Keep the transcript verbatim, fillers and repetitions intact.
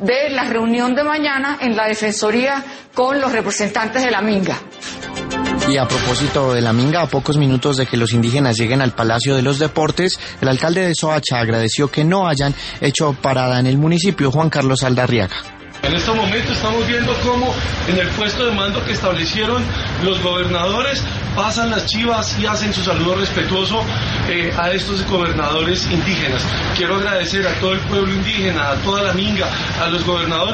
de la reunión de mañana en la Defensoría con los representantes de la Minga. Y a propósito de la Minga, a pocos minutos de que los indígenas lleguen al Palacio de los Deportes, el alcalde de Soacha agradeció que no hayan hecho parada en el municipio. Juan Carlos Aldarriaga. En este momento estamos viendo cómo en el puesto de mando que establecieron los gobernadores pasan las chivas y hacen su saludo respetuoso eh, a estos gobernadores indígenas. Quiero agradecer a todo el pueblo indígena, a toda la Minga, a los gobernadores.